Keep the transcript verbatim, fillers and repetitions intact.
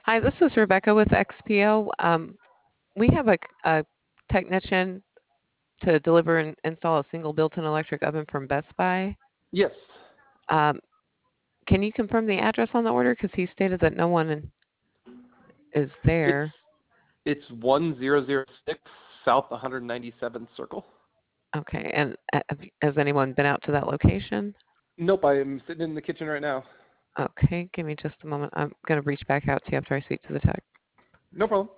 Hi, this is Rebecca with X P O. Um, we have a, a technician to deliver and install a single built-in electric oven from Best Buy. Yes, Um, can you confirm the address on the order? Because he stated that no one in- is there. it's it's one zero zero six South one hundred ninety-seventh Circle. Okay, and uh, have you- has anyone been out to that location? Nope, I am sitting in the kitchen right now. Okay, give me just a moment. I'm going to reach back out to you after I speak to the tech. No problem.